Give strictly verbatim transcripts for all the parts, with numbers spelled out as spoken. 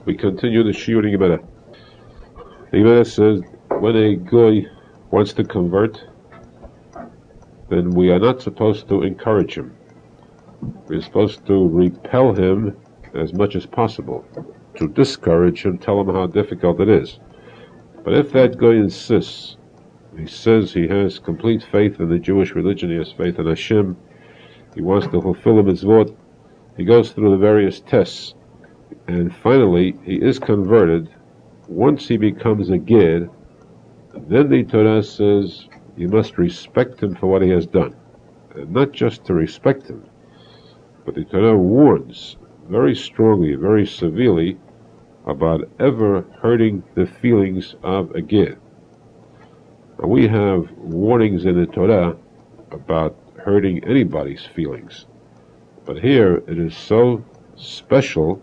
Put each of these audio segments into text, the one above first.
We continue the Shiur in Gemara. The Gemara says, when a goy wants to convert, then we are not supposed to encourage him. We're supposed to repel him as much as possible, to discourage him, tell him how difficult it is. But if that guy insists, he says he has complete faith in the Jewish religion, he has faith in Hashem, he wants to fulfill the mitzvot, he goes through the various tests, and finally he is converted. Once he becomes a Gid, then the Torah says you must respect him for what he has done. And not just to respect him, but the Torah warns very strongly, very severely, about ever hurting the feelings of a Gid. Now, we have warnings in the Torah about hurting anybody's feelings, but here it is so special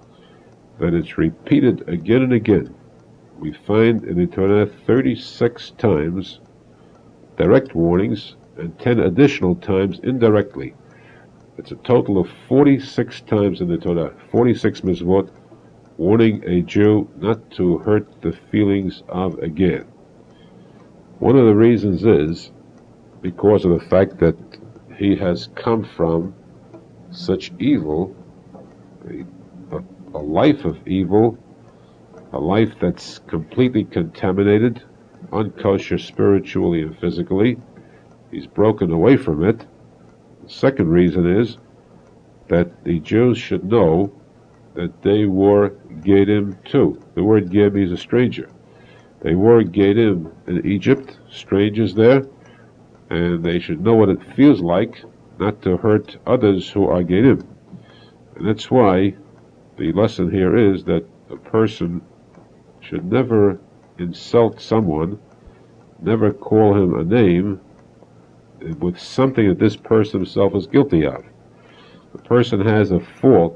that it's repeated again and again. We find in the Torah thirty-six times direct warnings and ten additional times indirectly. It's a total of forty-six times in the Torah, forty-six mitzvot, warning a Jew not to hurt the feelings of a Gid. One of the reasons is because of the fact that he has come from such evil, a, a, a life of evil, a life that's completely contaminated, unkosher spiritually and physically. He's broken away from it. The second reason is that the Jews should know that they were Gedim too. The word Ged means a stranger. They were Gedim in Egypt, strangers there, and they should know what it feels like not to hurt others who are Gedim. And that's why the lesson here is that a person should never insult someone, never call him a name with something that this person himself is guilty of. The person has a fault,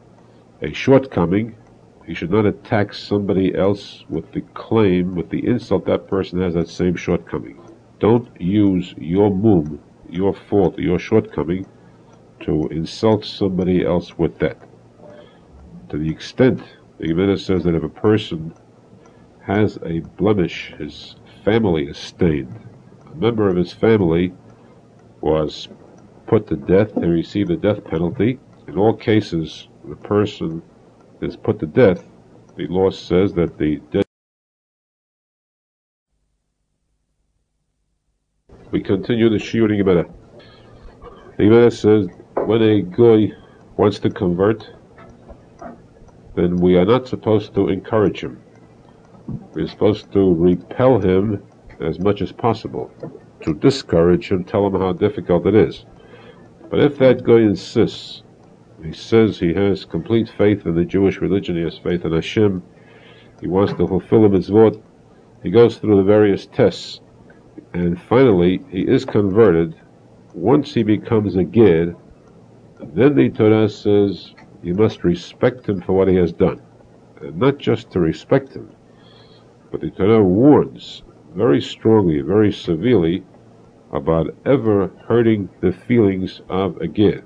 a shortcoming. He should not attack somebody else with the claim, with the insult that person has that same shortcoming. Don't use your mum, your fault, your shortcoming to insult somebody else with that. To the extent, the Gemara says that if a person has a blemish, his family is stained, a member of his family was put to death, they received a death penalty. In all cases, the person is put to death, the law says that the death. We continue the Shiur in Gemara. The Gemara says, when a guy wants to convert, then we are not supposed to encourage him. We're supposed to repel him as much as possible, to discourage him, tell him how difficult it is. But if that guy insists, he says he has complete faith in the Jewish religion, he has faith in Hashem, he wants to fulfill the mitzvot, he goes through the various tests, and finally he is converted. Once he becomes a Gid, then the Torah says you must respect him for what he has done. And not just to respect him, but the Torah warns very strongly, very severely, about ever hurting the feelings of a Gid.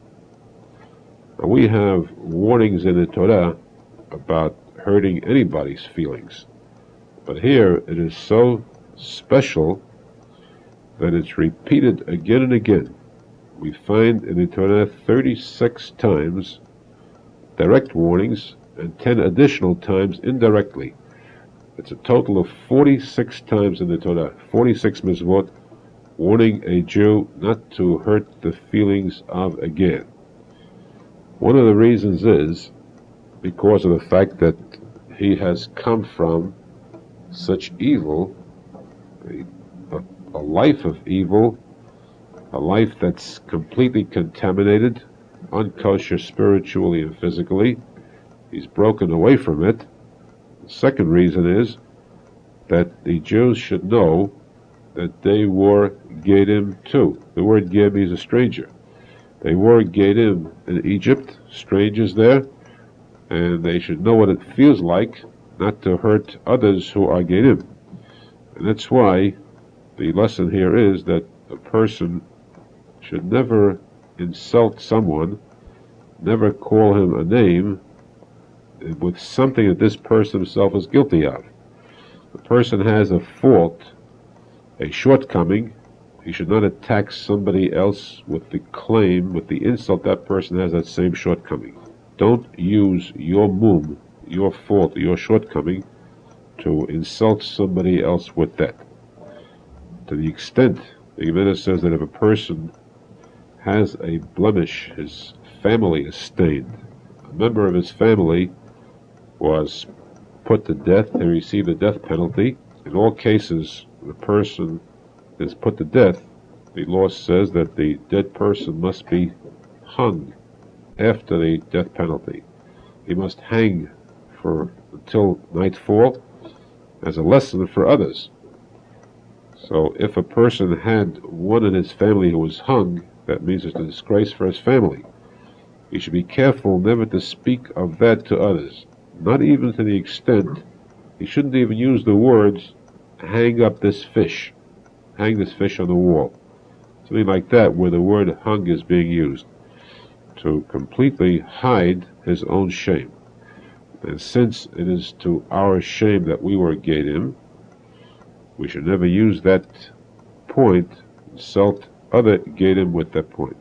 Now, we have warnings in the Torah about hurting anybody's feelings, but here it is so special that it's repeated again and again. We find in the Torah thirty-six times direct warnings and ten additional times indirectly. It's a total of forty-six times in the Torah, forty-six mitzvot, warning a Jew not to hurt the feelings of a Gid. One of the reasons is because of the fact that he has come from such evil, a, a, a life of evil, a life that's completely contaminated, unkosher spiritually and physically. He's broken away from it. The second reason is that the Jews should know that they were Gedim too. The word Ged means a stranger. They were Gedim in Egypt, strangers there, and they should know what it feels like not to hurt others who are Gedim. And that's why the lesson here is that a person should never insult someone, never call him a name with something that this person himself is guilty of. The person has a fault, a shortcoming. He should not attack somebody else with the claim, with the insult that person has that same shortcoming. Don't use your mum, your fault, your shortcoming to insult somebody else with that. To the extent, the Gemara says that if a person has a blemish, his family is stained, a member of his family was put to death, they receive the death penalty. In all cases, the person is put to death, the law says that the dead person must be hung after the death penalty. He must hang for until nightfall as a lesson for others. So if a person had one in his family who was hung, that means it's a disgrace for his family. He should be careful never to speak of that to others, not even to the extent, he shouldn't even use the words, hang up this fish, hang this fish on the wall. Something like that, where the word hung is being used, to completely hide his own shame. And since it is to our shame that we were Gedim, we should never use that point, insult other Gedim with that point.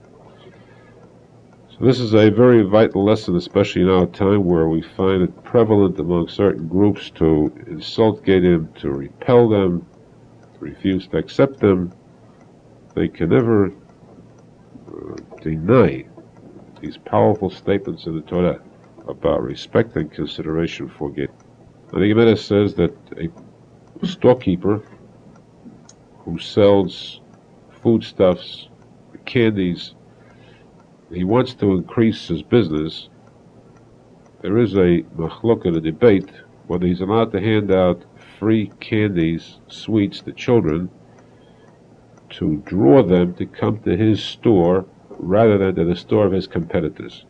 So this is a very vital lesson, especially in our time where we find it prevalent among certain groups to insult Gedim, to repel them, to refuse to accept them. They can never uh, deny these powerful statements in the Torah about respect and consideration for Gedim. And the Gemara says that a storekeeper who sells foodstuffs, candies, he wants to increase his business. There is a machlok, a debate, whether he's allowed to hand out free candies, sweets to children to draw them to come to his store rather than to the store of his competitors.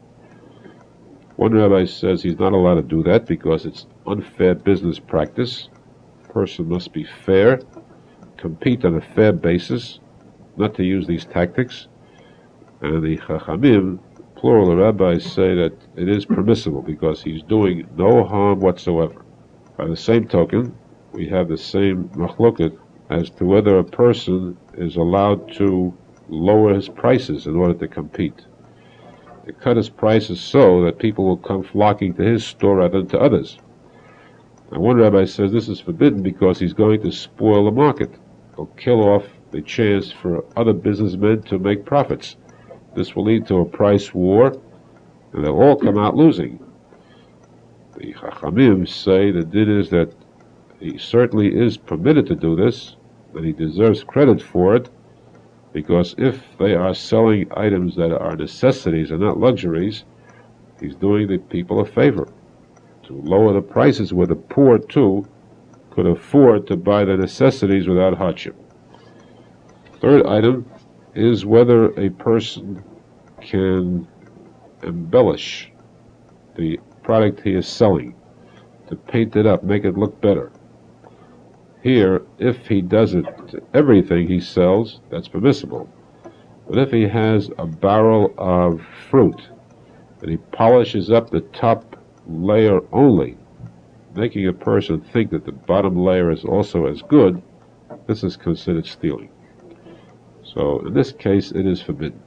One rabbi says he's not allowed to do that because it's unfair business practice. A person must be fair, compete on a fair basis, not to use these tactics. And the Chachamim, plural of rabbis, say that it is permissible because he's doing no harm whatsoever. By the same token, we have the same machloket as to whether a person is allowed to lower his prices in order to compete. To cut his prices so that people will come flocking to his store rather than to others. Now one rabbi says this is forbidden because he's going to spoil the market. He'll kill off the chance for other businessmen to make profits. This will lead to a price war, and they'll all come out losing. The Chachamim say the din is that he certainly is permitted to do this, that he deserves credit for it, because if they are selling items that are necessities and not luxuries, he's doing the people a favor. To lower the prices where the poor, too, could afford to buy the necessities without hardship. Third item is whether a person can embellish the product he is selling, to paint it up, make it look better. Here, if he does it to everything he sells, that's permissible. But if he has a barrel of fruit and he polishes up the top layer only, making a person think that the bottom layer is also as good, this is considered stealing. So in this case, it is forbidden.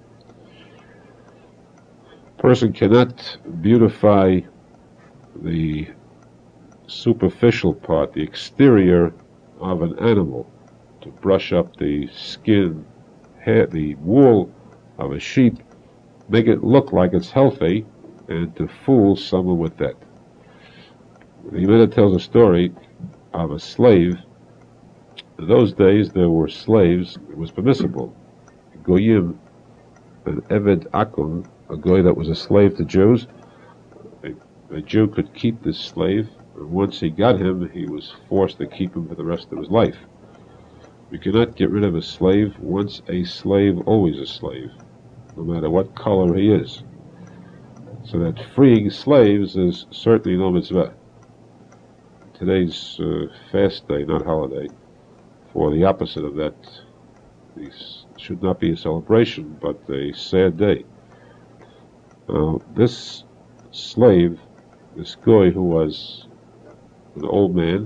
A person cannot beautify the superficial part, the exterior of an animal, to brush up the skin, hair, the wool of a sheep, make it look like it's healthy, and to fool someone with that. The Gemara tells a story of a slave. In those days there were slaves, it was permissible. Goyim, an Eved Akon, a guy that was a slave to Jews, a, a Jew could keep this slave, and once he got him, he was forced to keep him for the rest of his life. You cannot get rid of a slave. Once a slave, always a slave, no matter what color he is. So that freeing slaves is certainly no mitzvah. Today's uh, fast day, not holiday, for the opposite of that. This should not be a celebration, but a sad day. Uh, this slave this guy who was an old man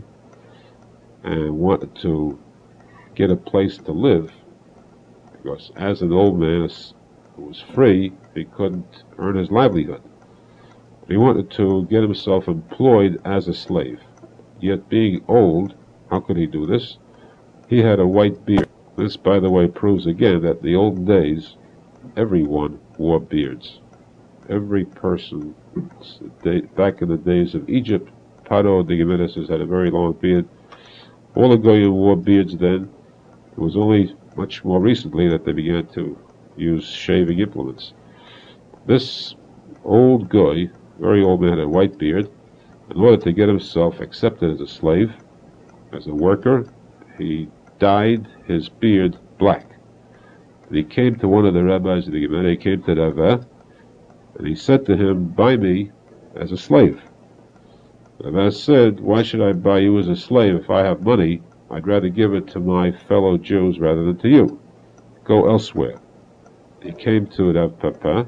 and wanted to get a place to live, because as an old man who was free, he couldn't earn his livelihood. He wanted to get himself employed as a slave. Yet being old, how could he do this? He had a white beard. This, by the way, proves again that in the olden days, everyone wore beards. Every person, back in the days of Egypt, Paro the Gemara says had a very long beard. All the Goyim wore beards then. It was only much more recently that they began to use shaving implements. This old guy, very old man, had a white beard. In order to get himself accepted as a slave, as a worker, he dyed his beard black. And he came to one of the rabbis of the Gemara, he came to Rava, and he said to him, buy me as a slave. Rava said, why should I buy you as a slave? If I have money, I'd rather give it to my fellow Jews rather than to you. Go elsewhere. He came to Rav Papa,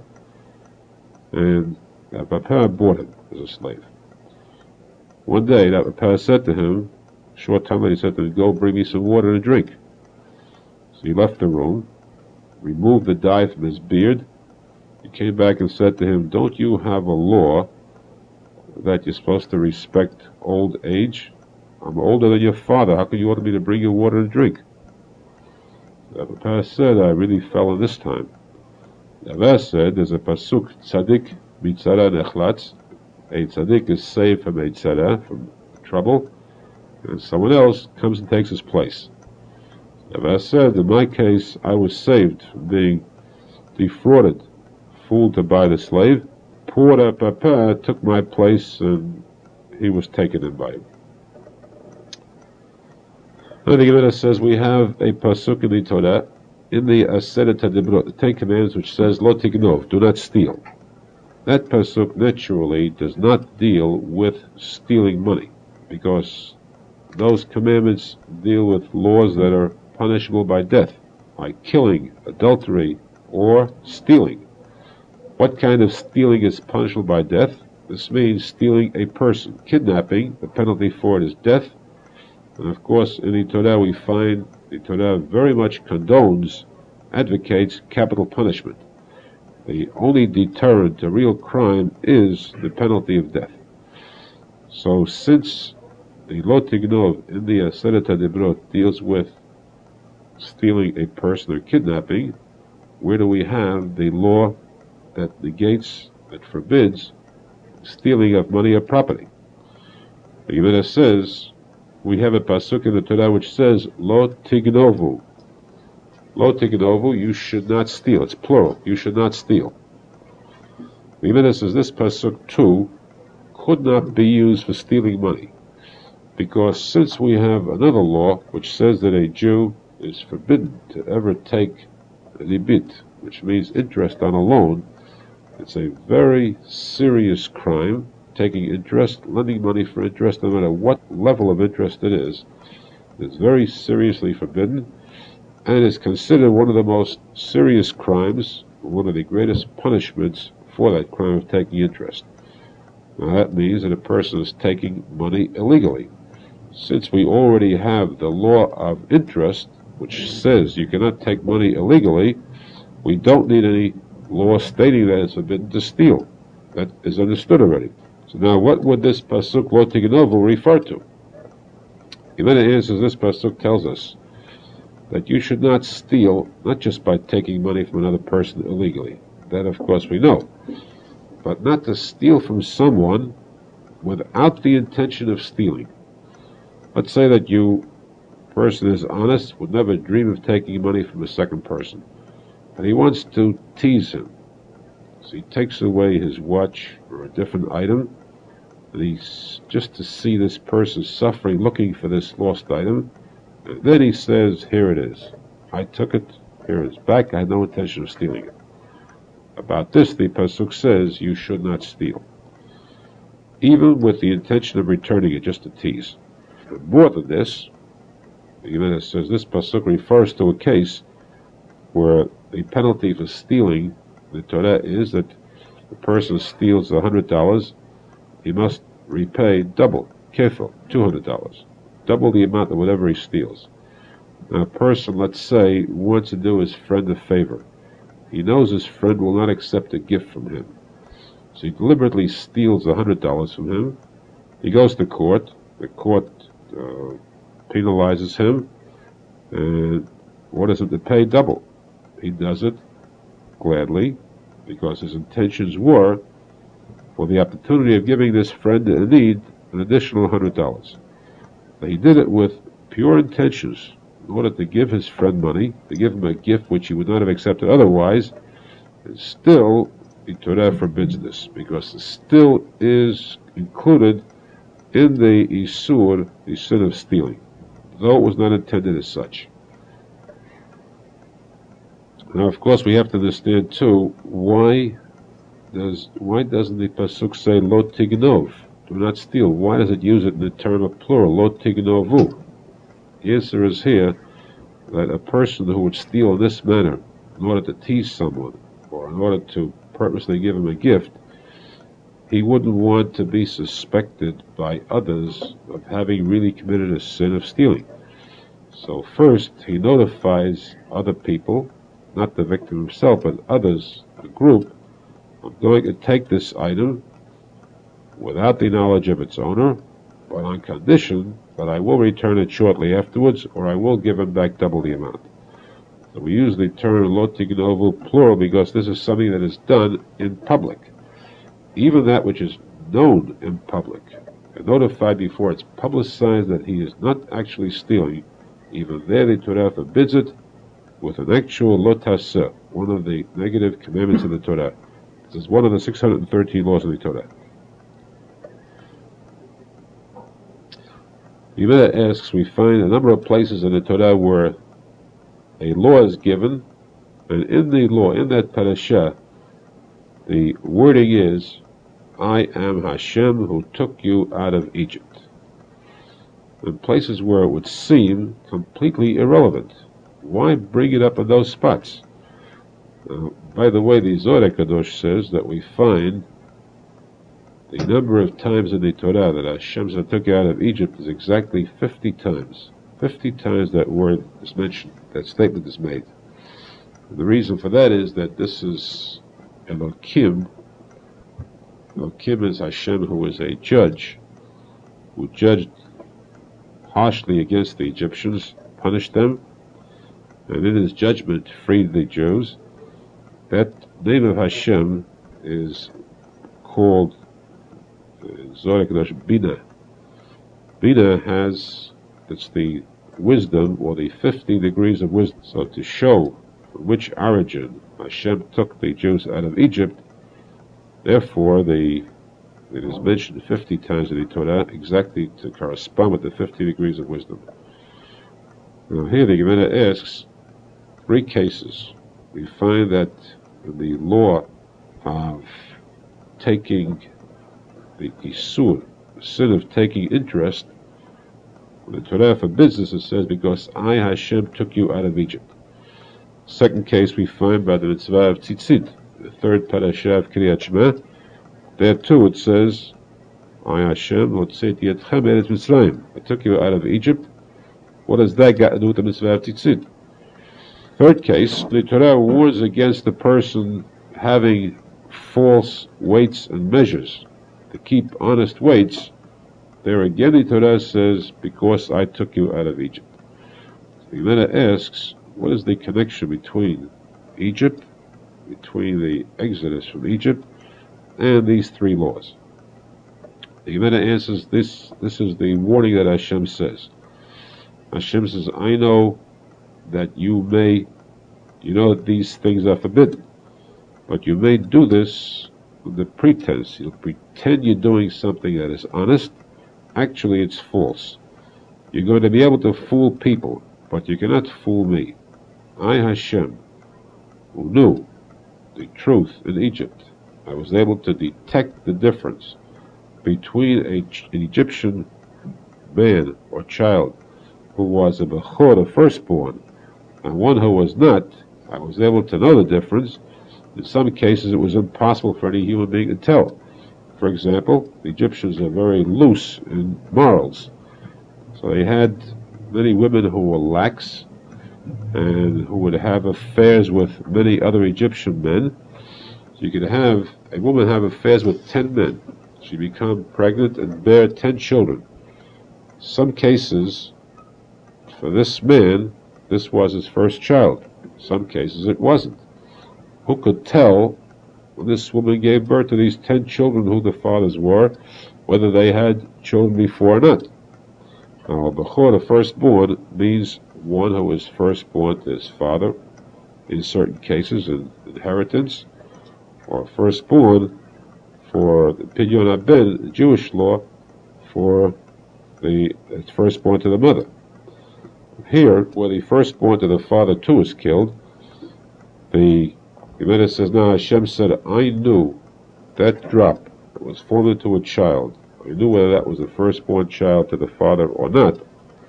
and Rav Papa bought him as a slave. One day, Rav Papa said to him, short time later, he said to him, go bring me some water and drink. So he left the room, removed the dye from his beard. He came back and said to him, don't you have a law that you're supposed to respect old age? I'm older than your father. How can you order me to bring you water and drink? Rav Papa said, I really fell in this time. Rava said, there's a pasuk, tzaddik mitzara nechlatz. A tzaddik is saved from a tzara, from trouble, and someone else comes and takes his place. Rava said, in my case, I was saved from being defrauded, fooled to buy the slave. Poor Rav Papa took my place, and he was taken in by him. And the Gemara says we have a pasuk in the Torah, in the Aseret HaDibrot, the Ten Commandments, which says, Lo tignov, do not steal. That pasuk naturally does not deal with stealing money, because those commandments deal with laws that are punishable by death, like killing, adultery, or stealing. What kind of stealing is punishable by death? This means stealing a person. Kidnapping, the penalty for it is death. And of course, in the Torah we find the Torah very much condones, advocates capital punishment. The only deterrent to real crime is the penalty of death. So since the Lo Tignov in the Aseret HaDibrot deals with stealing a person or kidnapping, where do we have the law that negates, that forbids stealing of money or property? The Gemara says, we have a pasuk in the Torah which says, Lo tignovu. Lo tignovu, you should not steal. It's plural. You should not steal. The Gemara says this pasuk too could not be used for stealing money, because since we have another law which says that a Jew is forbidden to ever take ribit, which means interest on a loan, it's a very serious crime. Taking interest, lending money for interest, no matter what level of interest it is, is very seriously forbidden, and is considered one of the most serious crimes, one of the greatest punishments for that crime of taking interest. Now that means that a person is taking money illegally. Since we already have the law of interest, which says you cannot take money illegally, we don't need any law stating that it's forbidden to steal. That is understood already. So now, what would this pasuk Lo Tignovu refer to? Gemara answers, this pasuk tells us that you should not steal, not just by taking money from another person illegally. That, of course, we know. But not to steal from someone without the intention of stealing. Let's say that you, person is honest, would never dream of taking money from a second person, and he wants to tease him. So he takes away his watch or a different item, and he's just to see this person suffering, looking for this lost item. And then he says, here it is. I took it, here it is back, I had no intention of stealing it. About this, the pasuk says, you should not steal, even with the intention of returning it, just to tease. And more than this, the Gemara says, this pasuk refers to a case where the penalty for stealing, the Torah, is that the person steals a hundred dollars, he must repay double, kefil, two hundred dollars, double the amount of whatever he steals. Now, a person, let's say, wants to do his friend a favor. He knows his friend will not accept a gift from him. So he deliberately steals one hundred dollars from him. He goes to court. The court uh, penalizes him and orders him to pay double. He does it gladly because his intentions were for the opportunity of giving this friend in need an additional one hundred dollars. He did it with pure intentions in order to give his friend money, to give him a gift which he would not have accepted otherwise, and still the Torah forbids this, because it still is included in the Isur, the sin of stealing, though it was not intended as such. Now, of course, we have to understand too, why does why doesn't the pasuk say lo tignov, do not steal? Why does it use it in the term of plural, lo tignovu? The answer is here that a person who would steal in this manner in order to tease someone or in order to purposely give him a gift, he wouldn't want to be suspected by others of having really committed a sin of stealing. So first, he notifies other people, not the victim himself, but others, a group, I'm going to take this item without the knowledge of its owner, but on condition that I will return it shortly afterwards, or I will give him back double the amount. So we use the term lo tignovu plural because this is something that is done in public. Even that which is known in public and notified before it's publicized that he is not actually stealing, even there the Torah forbids it with an actual lo taseh, one of the negative commandments of the Torah. This is one of the six hundred thirteen laws of the Torah. Yimena asks, we find a number of places in the Torah where a law is given, and in the law, in that parasha, the wording is, I am Hashem who took you out of Egypt. In places where it would seem completely irrelevant. Why bring it up in those spots? Uh, by the way, the Zohar Kadosh says that we find the number of times in the Torah that Hashem took you out of Egypt is exactly fifty times. fifty times that word is mentioned, that statement is made. And the reason for that is that this is Elohim. Elohim is Hashem, who is a judge, who judged harshly against the Egyptians, punished them, and in his judgment freed the Jews. That name of Hashem is called Zohar Kadosh Bina. Bina has, it's the wisdom, or the fifty degrees of wisdom. So to show from which origin Hashem took the Jews out of Egypt, therefore the it is mentioned fifty times in the Torah, exactly to correspond with the fifty degrees of wisdom. Now here the Gemara asks, three cases. We find that the law of taking the Isur, the sin of taking interest, when the Torah forbids this, it says, because I, Hashem, took you out of Egypt. Second case we find by the mitzvah of Tzitzit, the third parasha of Kriyat Shema. There too it says, I, Hashem, hotzeti etchem eretz Mitzrayim. I took you out of Egypt. What has that got to do with the mitzvah of Tzitzit? Third case, the Torah warns against the person having false weights and measures. To keep honest weights, there again the Torah says, because I took you out of Egypt. The Gemara asks, what is the connection between Egypt, between the Exodus from Egypt, and these three laws? The Gemara answers, this, this is the warning that Hashem says. Hashem says, I know that you may, you know that these things are forbidden, but you may do this with the pretense. You'll pretend you're doing something that is honest. Actually, it's false. You're going to be able to fool people, but you cannot fool me. I, Hashem, who knew the truth in Egypt, I was able to detect the difference between a, an Egyptian man or child who was a Bechor, a firstborn, and one who was not. I was able to know the difference. In some cases, it was impossible for any human being to tell. For example, the Egyptians are very loose in morals. So they had many women who were lax and who would have affairs with many other Egyptian men. So you could have a woman have affairs with ten men. She become pregnant and bear ten children. Some cases, for this man, this was his first child. Some cases it wasn't. Who could tell when this woman gave birth to these ten children who the fathers were, whether they had children before or not? Now, Bechor, the firstborn, means one who is firstborn to his father, in certain cases, in inheritance, or firstborn for the Pidyon Haben, the Jewish law, for the it's firstborn to the mother. Here, where the firstborn to the father too is killed, the Gemara says, now Hashem said, I knew that drop that was formed into a child. I knew whether that was the firstborn child to the father or not.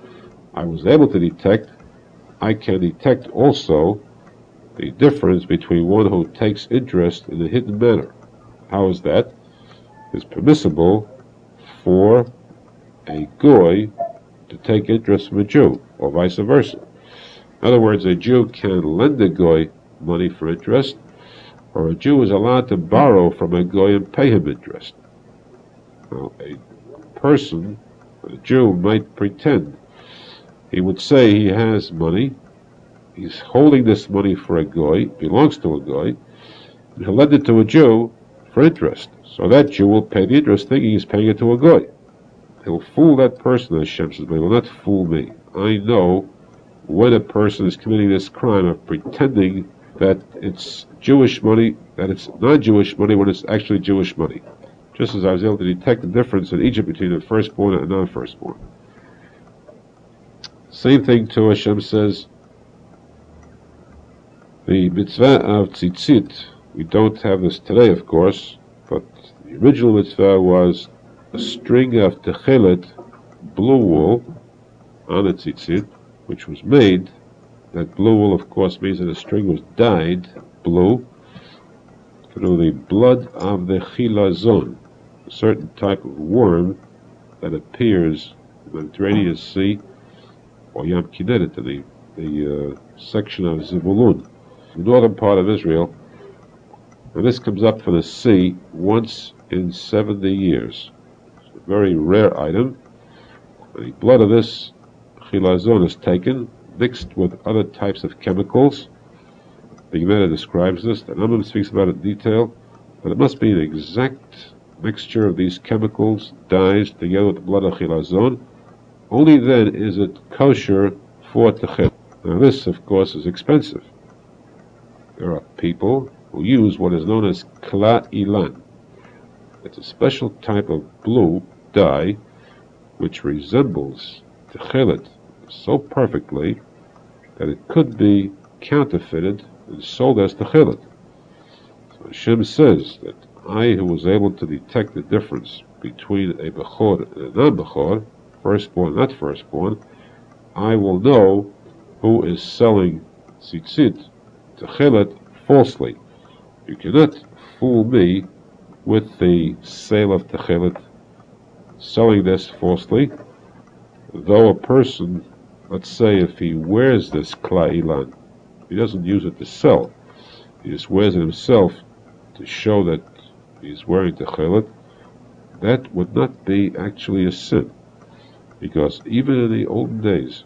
I was able to detect, I can detect also the difference between one who takes interest in a hidden manner. How is that? It's permissible for a goy to take interest from a Jew, or vice versa. In other words, a Jew can lend a goy money for interest, or a Jew is allowed to borrow from a goy and pay him interest. Now, a person, a Jew, might pretend. He would say he has money, he's holding this money for a goy, belongs to a goy, and he'll lend it to a Jew for interest. So that Jew will pay the interest thinking he's paying it to a goy. He'll fool that person, Hashem says, but he will not fool me. I know when a person is committing this crime of pretending that it's Jewish money, that it's non-Jewish money when it's actually Jewish money. Just as I was able to detect the difference in Egypt between the firstborn and non-firstborn. Same thing too, Hashem says, the mitzvah of tzitzit, we don't have this today, of course, but the original mitzvah was a string of techelet, blue wool, on a tzitzit, which was made. That blue wool, of course, means that the string was dyed blue through the blood of the chilazon, a certain type of worm that appears in the Mediterranean Sea or Yam Kinneret, the, the uh, section of Zebulun, the northern part of Israel. And this comes up from the sea once in seventy years. It's a very rare item. The blood of this chilazon is taken, mixed with other types of chemicals. The Gemara describes this, the Rambam speaks about it in detail, but it must be an exact mixture of these chemicals, dyes, together with the blood of chilazon. Only then is it kosher for techelet. Now this, of course, is expensive. There are people who use what is known as kla ilan. It's a special type of blue dye which resembles techelet so perfectly that it could be counterfeited and sold as techelet. So Hashem says that I, who was able to detect the difference between a bechor and a non-bechor, firstborn, not firstborn, I will know who is selling tzitzit, techelet, falsely. You cannot fool me with the sale of techelet, selling this falsely, though a person, let's say if he wears this kla ilan, he doesn't use it to sell, he just wears it himself to show that he's wearing techelet, that would not be actually a sin. Because even in the olden days,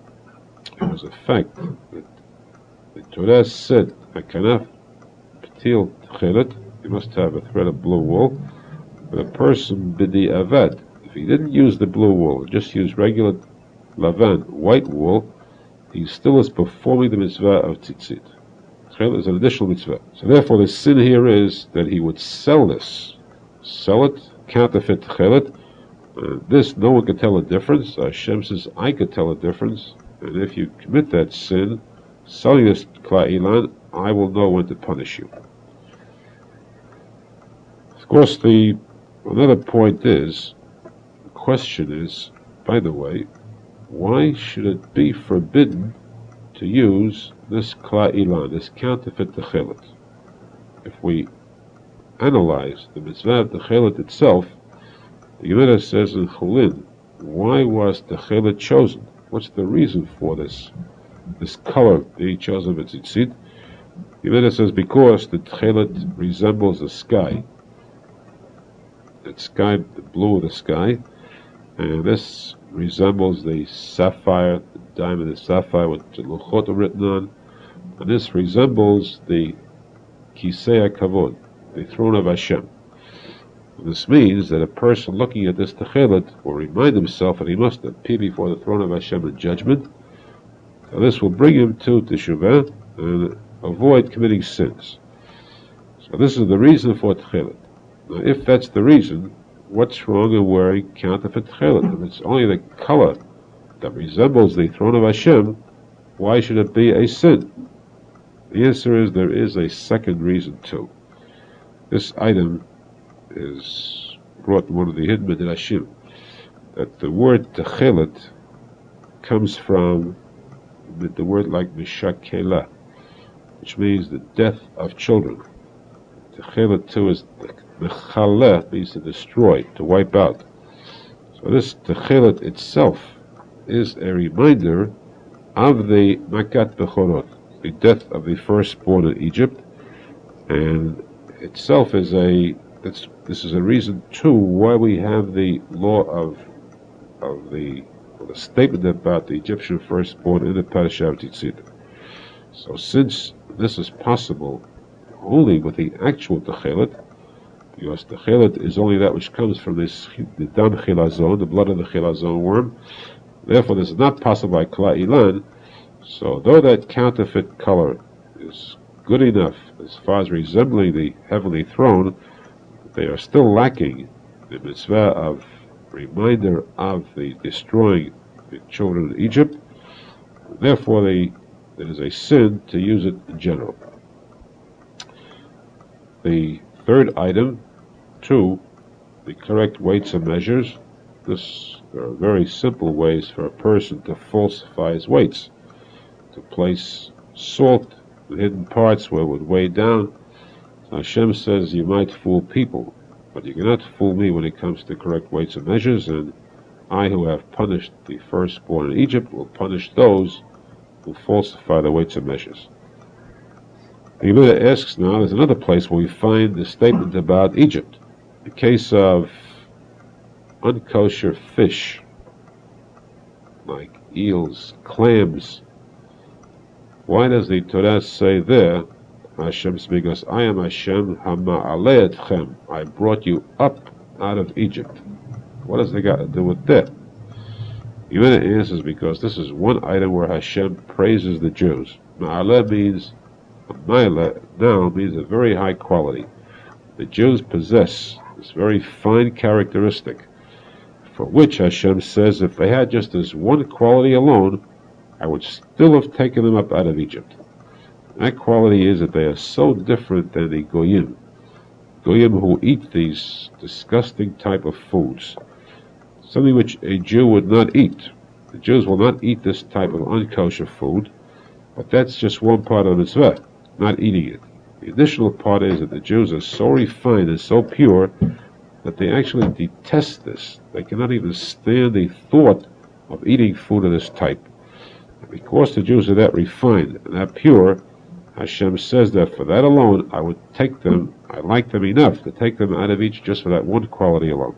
it was a fact that the Torah said, "Hakanaf patil techelet," you must have a thread of blue wool. But a person bidi avad, if he didn't use the blue wool, just use regular lavan, white wool, he still is performing the mitzvah of tzitzit. Techelet is an additional mitzvah. So therefore, the sin here is that he would sell this, sell it, counterfeit techelet. Uh, this, no one can tell a difference. Hashem says, I could tell a difference. And if you commit that sin, selling this kla ilan, I will know when to punish you. Of course, the another point is, the question is, by the way, why should it be forbidden to use this kla ilan, this counterfeit techelet? If we analyze the mitzvah of Techelet itself, the Gemara says in Chulin, why was Techelet chosen? What's the reason for this this color that he chose of its tzitzit? The Gemara says because the Techelet resembles the sky. The sky, the blue of the sky, and this resembles the sapphire, the diamond and sapphire with the luchot written on, and this resembles the Kisei HaKavod, the throne of Hashem. This means that a person looking at this Techelet will remind himself that he must appear before the throne of Hashem in judgment. So this will bring him to Teshuvah and avoid committing sins. So this is the reason for Techelet. Now, if that's the reason, what's wrong in wearing counterfeit Techelet? If it's only the color that resembles the throne of Hashem, why should it be a sin? The answer is there is a second reason too. This item is brought in one of the hidden midrashim, that the word Techelet comes from the word like Mishakela, which means the death of children. Techelet too is Mechaleh, means to destroy, to wipe out. So this Techelet itself is a reminder of the Makat Bechorot, the death of the firstborn in Egypt, and itself is a This, this is a reason too why we have the law of of the, the statement about the Egyptian firstborn in the Parashat Tzitzit. So since this is possible only with the actual Techelet, because Techelet is only that which comes from this the dam chilazon, the blood of the chilazon worm, therefore this is not possible by Kla Ilan. So though that counterfeit color is good enough as far as resembling the heavenly throne, they are still lacking the mitzvah of reminder of the destroying the children of Egypt. Therefore, they, it is a sin to use it in general. The third item, two, the correct weights and measures. This, there are very simple ways for a person to falsify his weights, to place salt in hidden parts where it would weigh down. Hashem says you might fool people, but you cannot fool me when it comes to correct weights and measures, and I who have punished the firstborn in Egypt will punish those who falsify the weights and measures. The Gemara asks now, there's another place where we find the statement about Egypt. The case of unkosher fish, like eels, clams. Why does the Torah say there, Hashem, because I am Hashem Hama'aleh Etchem, I brought you up out of Egypt? What does they got to do with that? Yemena answers because this is one item where Hashem praises the Jews. Ma'aleh means, Ma'aleh now means a very high quality. The Jews possess this very fine characteristic, for which Hashem says if they had just this one quality alone, I would still have taken them up out of Egypt. That quality is that they are so different than the Goyim. Goyim who eat these disgusting type of foods. Something which a Jew would not eat. The Jews will not eat this type of unkosher food, but that's just one part of the mitzvah, not eating it. The additional part is that the Jews are so refined and so pure that they actually detest this. They cannot even stand the thought of eating food of this type. And because the Jews are that refined and that pure, Hashem says that for that alone, I would take them, I like them enough to take them out of Egypt just for that one quality alone.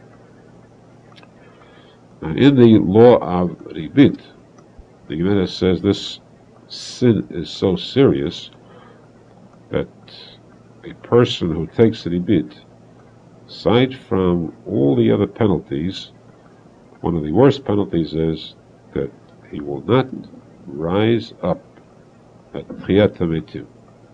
And in the law of Ribit, the Gemara says this sin is so serious that a person who takes Ribit, aside from all the other penalties, one of the worst penalties is that he will not rise up at Tchiyat HaMetim.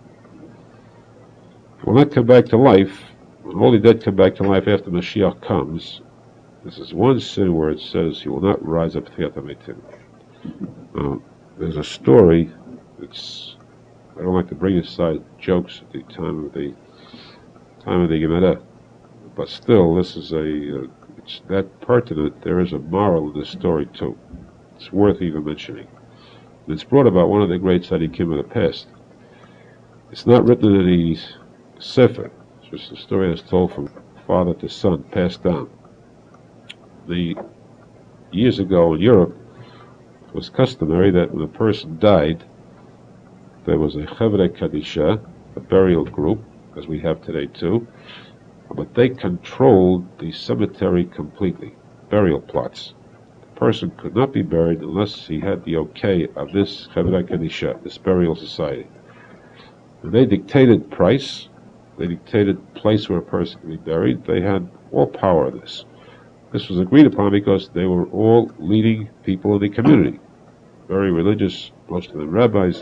He will not come back to life. When all the dead come back to life after Mashiach comes, this is one sin where it says he will not rise up at Tchiyat HaMetim. Now, there's a story. It's I don't like to bring aside jokes at the time of the time of the Gemara, but still, this is a uh, it's that pertinent. There is a moral in this story too. It's worth even mentioning. And it's brought about one of the great tzaddikim of the past. It's not written in any sefer. It's It's a story that's told from father to son, passed down. The years ago in Europe, it was customary that when a person died, there was a Chevre Kadisha, a burial group, as we have today too, but they controlled the cemetery completely, burial plots. The person could not be buried unless he had the okay of this Chevre Kadisha, this burial society. And they dictated price, they dictated place where a person could be buried, they had all power of this. This was agreed upon because they were all leading people in the community, very religious, most of them rabbis.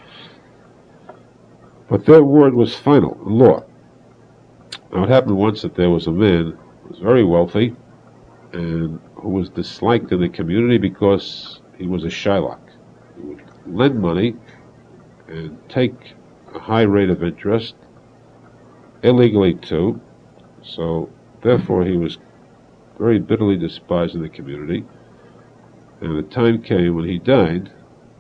But their word was final, law. Now it happened once that there was a man who was very wealthy and who was disliked in the community because he was a shylock. He would lend money and take a high rate of interest, illegally too, so therefore he was very bitterly despised in the community. And the time came when he died,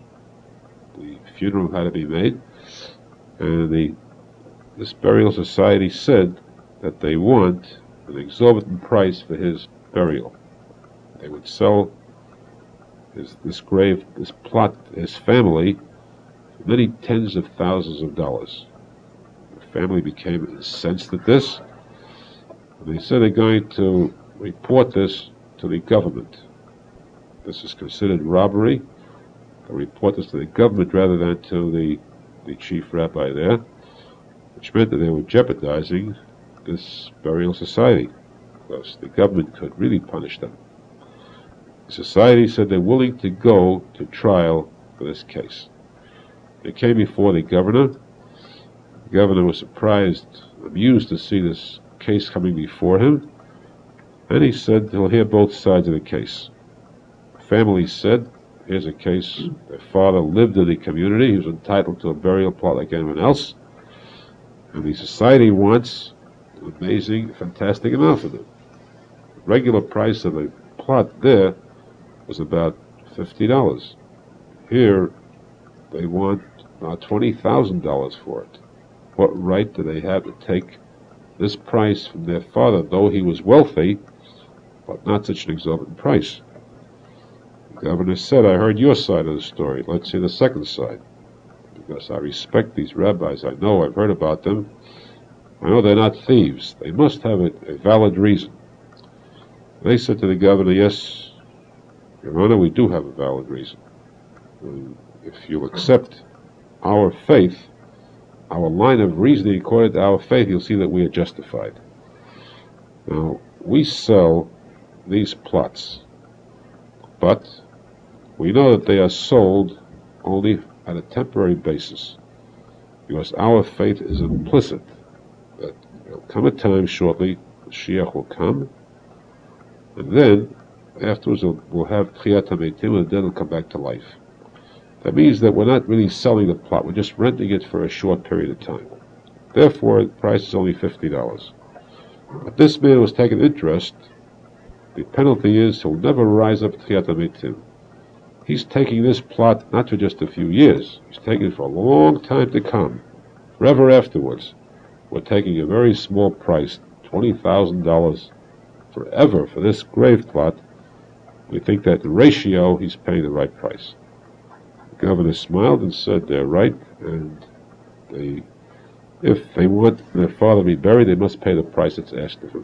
the funeral had to be made, and the this burial society said that they want an exorbitant price for his burial. They would sell his, this grave, this plot, his family, for many tens of thousands of dollars. The family became incensed at this, and they said they're going to report this to the government. This is considered robbery. They'll report this to the government rather than to the, the chief rabbi there, which meant that they were jeopardizing this burial society, because the government could really punish them. The society said they're willing to go to trial for this case. They came before the governor. The governor was surprised, amused to see this case coming before him, and he said he'll hear both sides of the case. The family said, here's a case, their father lived in the community, he was entitled to a burial plot like anyone else, and the society wants an amazing, fantastic amount for them. The regular price of a plot there was about fifty dollars. Here, they want uh, twenty thousand dollars for it. What right do they have to take this price from their father, though he was wealthy, but not such an exorbitant price? The governor said, I heard your side of the story. Let's hear the second side. Because I respect these rabbis. I know, I've heard about them. I know they're not thieves. They must have a, a valid reason. They said to the governor, yes, Your Honor, we do have a valid reason. And if you'll accept our faith, our line of reasoning according to our faith, you'll see that we are justified. Now, we sell these plots, but we know that they are sold only on a temporary basis, because our faith is implicit that there will come a time shortly, the Mashiach will come, and then afterwards we'll have Tchiyat HaMeitim, and then it'll come back to life. That means that we're not really selling the plot, we're just renting it for a short period of time. Therefore, the price is only fifty dollars. But this man was taking interest. The penalty is he'll never rise up to Tchiyat HaMeitim. He's taking this plot not for just a few years, he's taking it for a long time to come, forever afterwards. We're taking a very small price, twenty thousand dollars forever for this grave plot. We think that the ratio, he's paying the right price. The governor smiled and said they're right, and they, if they want their father to be buried, they must pay the price that's asked of them.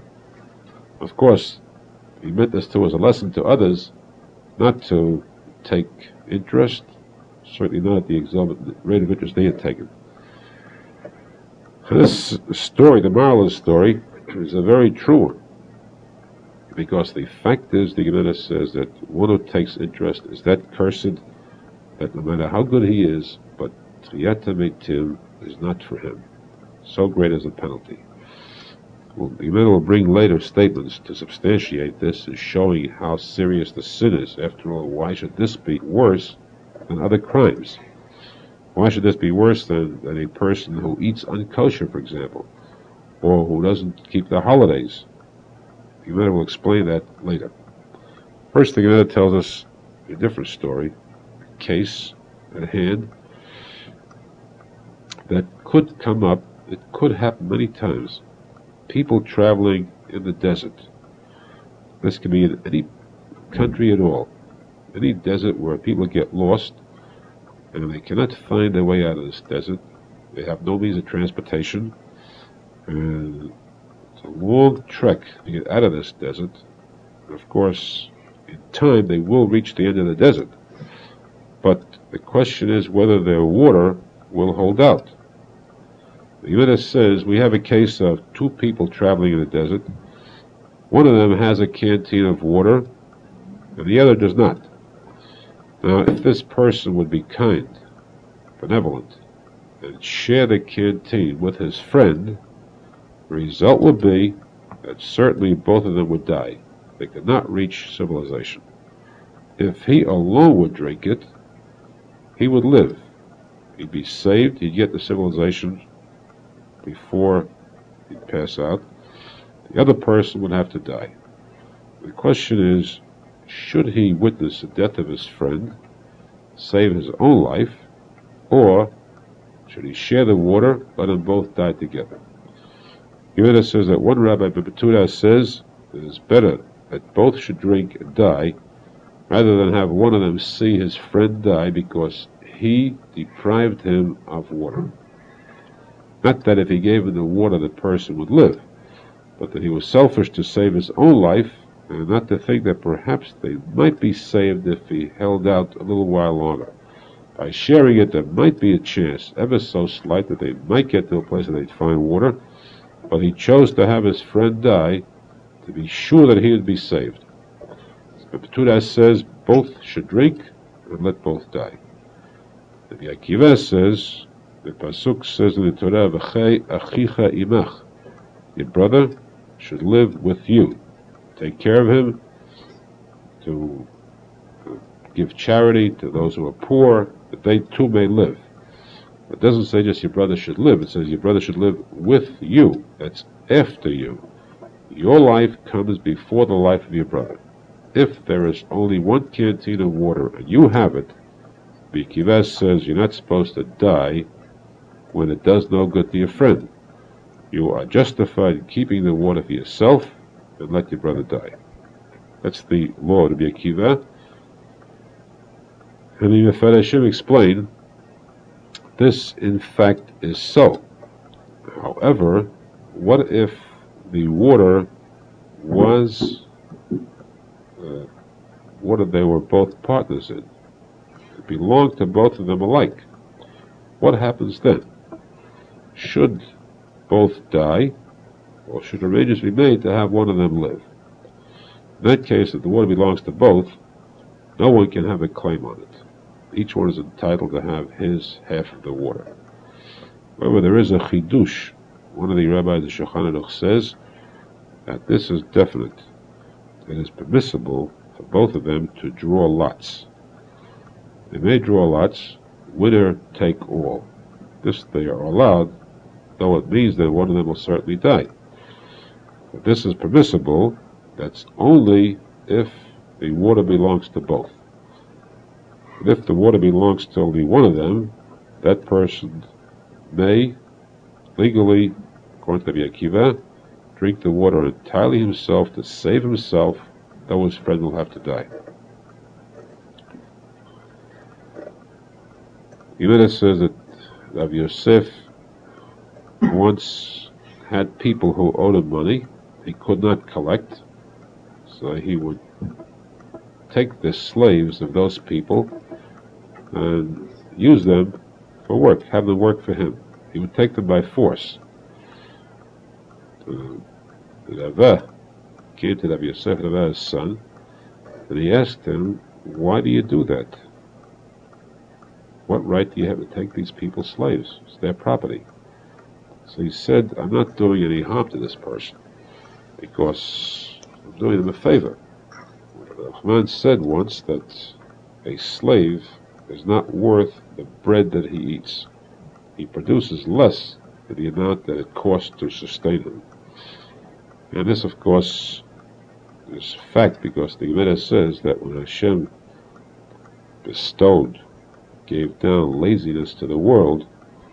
Of course, he meant this too as a lesson to others, not to take interest, certainly not at the exorbitant rate of interest they had taken. This story, the moral of the story, is a very true one, because the fact is, the Gemara says that one who takes interest is that cursed, that no matter how good he is, but Tchiyat HaMeitim is not for him. So great is the penalty. Well, the Gemara will bring later statements to substantiate this, and showing how serious the sin is. After all, why should this be worse than other crimes? Why should this be worse than, than a person who eats unkosher, for example, or who doesn't keep the holidays? The Gemara will explain that later. First, the Gemara tells us a different story, a case at hand that could come up. It could happen many times. people traveling in the desert. This can be in any country at all. Any desert where people get lost and they cannot find their way out of this desert. They have no means of transportation, and it's a long trek to get out of this desert. And of course, in time they will reach the end of the desert. But the question is whether their water will hold out. The Gemara says we have a case of two people traveling in the desert. One of them has a canteen of water, and the other does not. Now, if this person would be kind, benevolent, and share the canteen with his friend, the result would be that certainly both of them would die. They could not reach civilization. If he alone would drink it, he would live. He'd be saved, he'd get to civilization before he'd pass out. The other person would have to die. The question is, should he witness the death of his friend, save his own life, or should he share the water, let them both die together? Gemara says that one Rabbi Bebetuda says it is better that both should drink and die, rather than have one of them see his friend die because he deprived him of water. Not that if he gave him the water the person would live, but that he was selfish to save his own life, and not to think that perhaps they might be saved if he held out a little while longer. By sharing it, there might be a chance, ever so slight, that they might get to a place where they'd find water, but he chose to have his friend die to be sure that he would be saved. But Betuda says both should drink and let both die. The Akiva says, the Pasuk says in the Torah, V'chei achicha imach, your brother should live with you. Take care of him, to give charity to those who are poor, that they too may live. It doesn't say just your brother should live, it says your brother should live with you. That's after you. Your life comes before the life of your brother. If there is only one canteen of water and you have it, the Akiva says you're not supposed to die when it does no good to your friend. You are justified in keeping the water for yourself and let your brother die. That's the law to be Akiva. And the Mefarshim explain this in fact is so. However, what if the water was uh, water they were both partners in? It belonged to both of them alike. What happens then? Should both die, or should arrangements be made to have one of them live? In that case, if the water belongs to both, no one can have a claim on it. Each one is entitled to have his half of the water. However, there is a chidush. One of the rabbis of Shulchan Aruch says that this is definite. It is permissible for both of them to draw lots. They may draw lots, winner take all. This they are allowed, though it means that one of them will certainly die. But this is permissible, that's only if the water belongs to both. And if the water belongs to only one of them, that person may, legally, according to the Akiva, drink the water entirely himself to save himself, though his friend will have to die. Gemara says that Rav Yosef once had people who owed him money. He could not collect, so he would take the slaves of those people and use them for work, have them work for him. He would take them by force. Uh, Rava came to Rav Yosef, Rava's son, and he asked him, why do you do that? What right do you have to take these people's slaves? It's their property. So he said, I'm not doing any harm to this person, because I'm doing them a favor. Rahman said once that a slave is not worth the bread that he eats. He produces less than the amount that it costs to sustain him. And this, of course, is fact, because the Gemara says that when Hashem bestowed, gave down laziness to the world,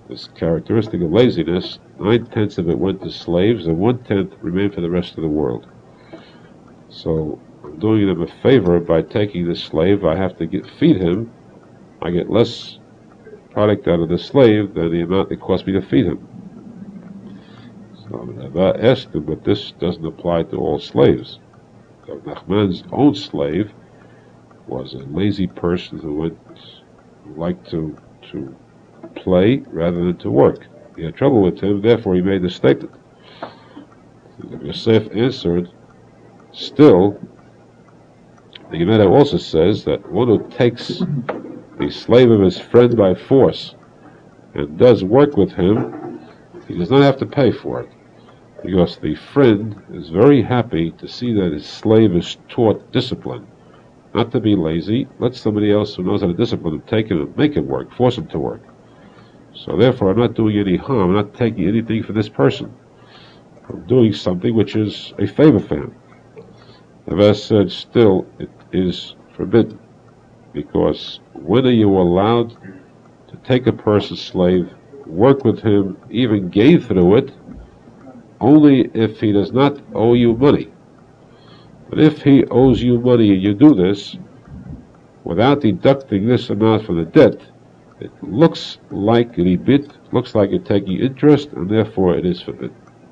this characteristic of laziness, nine-tenths of it went to slaves, and one-tenth remained for the rest of the world. So I'm doing them a favor by taking this slave. I have to get, feed him. I get less product out of the slave than the amount it cost me to feed him. So Rava asked him, but this doesn't apply to all slaves. So Nachman's own slave was a lazy person who went, who liked to to play rather than to work. He had trouble with him, therefore he made this statement. Yosef answered, still, the Gemara also says that one who takes the slave of his friend by force and does work with him, he does not have to pay for it, because the friend is very happy to see that his slave is taught discipline, not to be lazy. Let somebody else who knows how to discipline him take him and make him work, force him to work. So therefore I'm not doing any harm, I'm not taking anything for this person. I'm doing something which is a favor for him. The verse said, still, it is forbidden, because when are you allowed to take a person's slave, work with him, even gain through it, only if he does not owe you money. But if he owes you money and you do this, without deducting this amount from the debt, it looks like ribit, looks like you're taking interest, and therefore it is forbidden.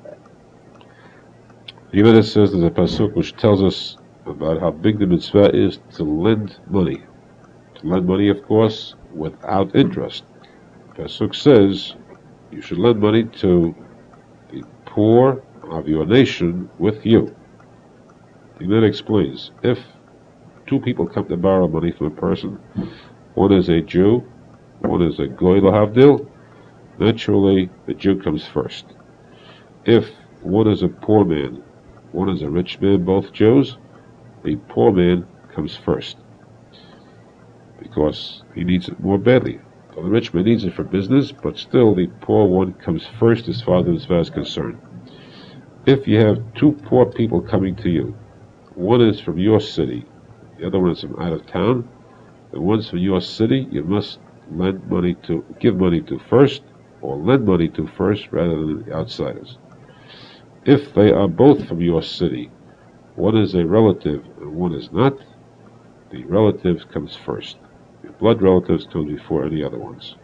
Even it says there's a pasuk which tells us about how big the mitzvah is to lend money. To lend money, of course, without interest. The pasuk says you should lend money to the poor of your nation with you. The Gemara explains, if two people come to borrow money from a person, one is a Jew, one is a Goy Lahavdil, naturally the Jew comes first. If one is a poor man, one is a rich man, both Jews, the poor man comes first, because he needs it more badly. Well, the rich man needs it for business, but still the poor one comes first as far as the mitzvah is concerned. If you have two poor people coming to you, one is from your city, the other one is from out of town, the one's from your city, you must lend money to, give money to first, or lend money to first rather than the outsiders. If they are both from your city, one is a relative and one is not, the relative comes first. The blood relatives come before any other ones.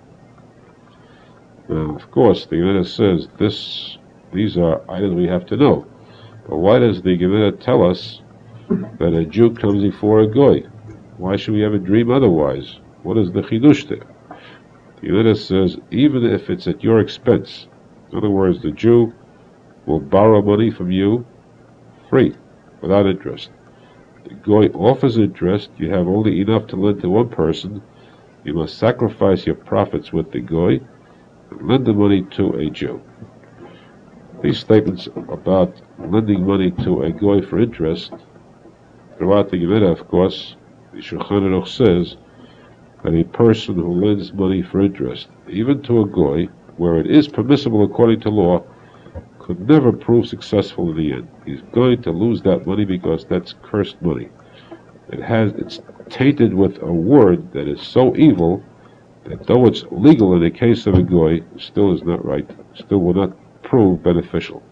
Now, of course, the Gemara says this; these are items we have to know. But why does the Gemara tell us that a Jew comes before a Goy? Why should we have a dream otherwise? What is the chidush there? The Gemara says, even if it's at your expense, in other words, the Jew will borrow money from you free, without interest. The Goy offers interest, you have only enough to lend to one person, you must sacrifice your profits with the Goy, and lend the money to a Jew. These statements about lending money to a Goy for interest, throughout the Gemara, of course, the Shulchan Aruch says that a person who lends money for interest, even to a Goy, where it is permissible according to law, could never prove successful in the end. He's going to lose that money because that's cursed money. It has, it's tainted with a word that is so evil that though it's legal in the case of a Goy, it still is not right, still will not prove beneficial.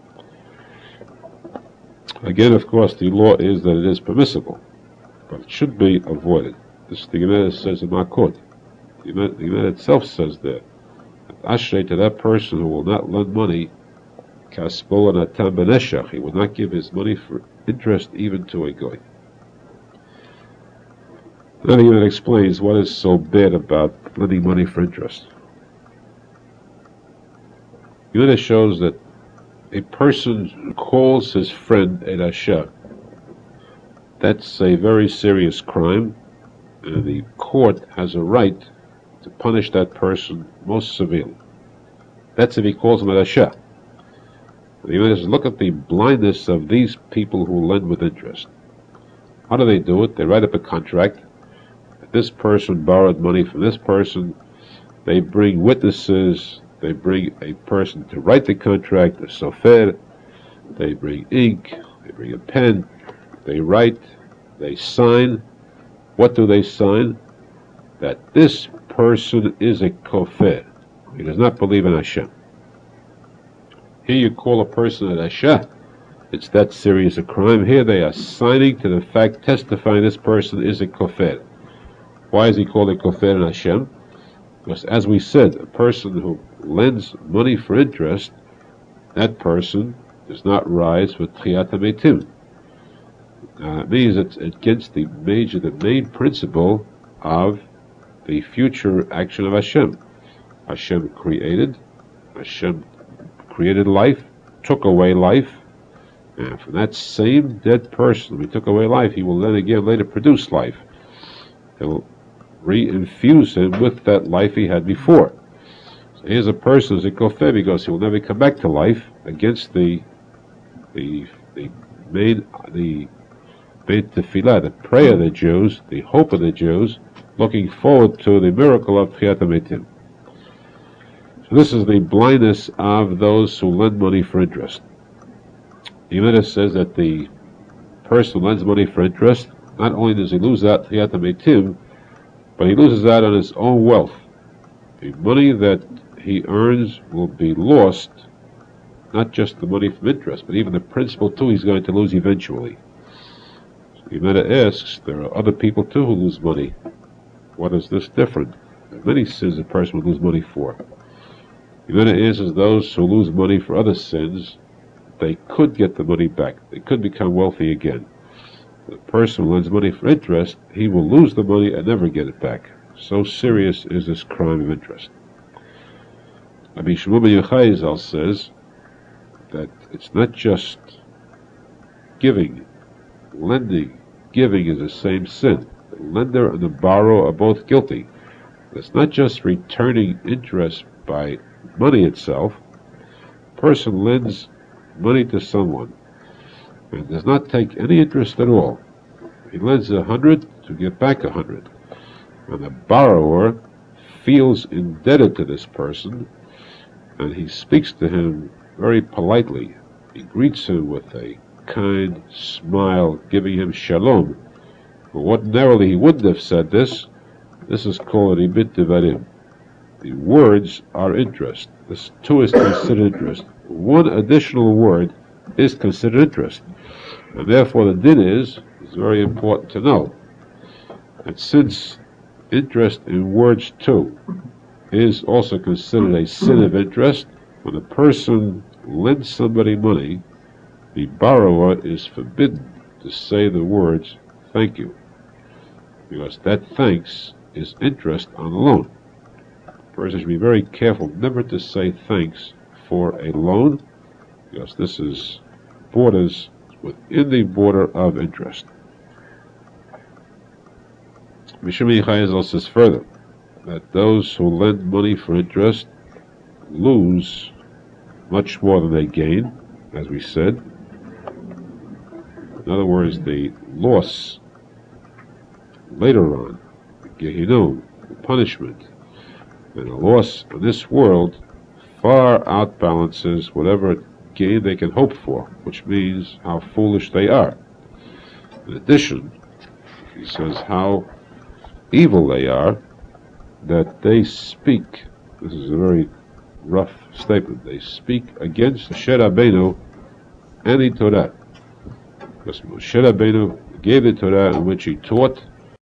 Again, of course, the law is that it is permissible, but it should be avoided. This the Gemara says in Makot. The Gemara itself says there, that Ashrei to that person who will not lend money, Kaspo Natam Beneshach, he will not give his money for interest even to a Goy. Then he even explains what is so bad about lending money for interest. The Gemara shows that a person calls his friend a Rasha. That's a very serious crime, and the court has a right to punish that person most severely. That's if he calls him a Rasha. The Gemara says, look at the blindness of these people who lend with interest. How do they do it? They write up a contract. This person borrowed money from this person. They bring witnesses. They bring a person to write the contract, a sofer. They bring ink. They bring a pen. They write. They sign. What do they sign? That this person is a kofer. He does not believe in Hashem. Here you call a person an Asha. It's that serious a crime. Here they are signing to the fact, testifying this person is a kofir. Why is he called a kofir in Hashem? Because as we said, a person who lends money for interest, that person does not rise with Tchiyat HaMeitim. Uh, it means it's against the major, the main principle of the future action of Hashem. Hashem created, Hashem created life, took away life, and from that same dead person who took away life, he will then again later produce life. He'll re-infuse him with that life he had before. So here's a person who's a kofir because he will never come back to life against the the the main the Beit Tefillah, the prayer of the Jews, the hope of the Jews, looking forward to the miracle of Tchiyat HaMeitim. So this is the blindness of those who lend money for interest. The Gemara says that the person who lends money for interest, not only does he lose out Tchiyat HaMeitim, but he loses out on his own wealth. The money that he earns will be lost, not just the money from interest, but even the principal too he's going to lose eventually. So the Gemara asks, there are other people too who lose money. What is this different? There are many sins a person would lose money for. The Gemara answers those who lose money for other sins, they could get the money back. They could become wealthy again. The person who lends money for interest, he will lose the money and never get it back. So serious is this crime of interest. Rabbi Shimon ben Yochai Zal says that it's not just giving. Lending, giving is the same sin. The lender and the borrower are both guilty. It's not just returning interest by money itself. A person lends money to someone and does not take any interest at all. He lends a hundred to get back a hundred. And the borrower feels indebted to this person, and he speaks to him very politely. He greets him with a kind smile, giving him shalom. But ordinarily he wouldn't have said this. This is called ribit devarim. The words are interest. This too is considered interest. One additional word is considered interest. And therefore the din is, is very important to know, that since interest in words too is also considered a sin of interest, when a person lends somebody money, the borrower is forbidden to say the words, thank you, because that thanks is interest on the loan. The person should be very careful never to say thanks for a loan, because this is borders within the border of interest. Mishmi Chayazal says further that those who lend money for interest lose much more than they gain, as we said. In other words, the loss later on, the Gehinnom, the punishment, and the loss in this world far outbalances whatever gain they can hope for, which means how foolish they are. In addition, he says how evil they are, that they speak, this is a very rough statement, they speak against Moshe Rabbeinu and the Torah. Because Moshe Rabbeinu gave the Torah in which he taught